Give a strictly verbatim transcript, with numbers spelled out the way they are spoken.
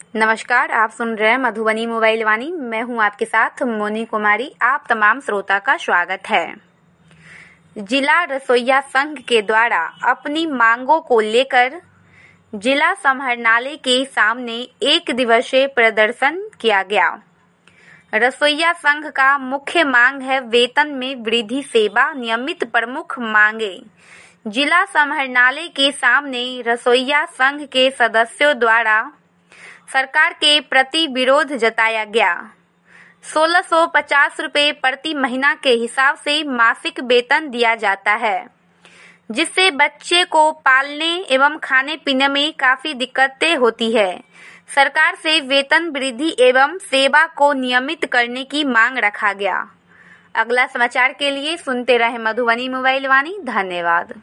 नमस्कार, आप सुन रहे हैं मधुबनी मोबाइल वाणी। मैं हूं आपके साथ मोनी कुमारी। आप तमाम श्रोता का स्वागत है। जिला रसोइया संघ के द्वारा अपनी मांगों को लेकर जिला समाहरणालय के सामने एक दिवसीय प्रदर्शन किया गया। रसोइया संघ का मुख्य मांग है वेतन में वृद्धि, सेवा नियमित प्रमुख मांगे। जिला समाहरणालय के सामने रसोइया संघ के सदस्यों द्वारा सरकार के प्रति विरोध जताया गया। सोलह सौ पचास रुपये प्रति महीना के हिसाब से मासिक वेतन दिया जाता है, जिससे बच्चे को पालने एवं खाने पीने में काफी दिक्कतें होती है। सरकार से वेतन वृद्धि एवं सेवा को नियमित करने की मांग रखा गया। अगला समाचार के लिए सुनते रहे मधुबनी मोबाइल वाणी। धन्यवाद।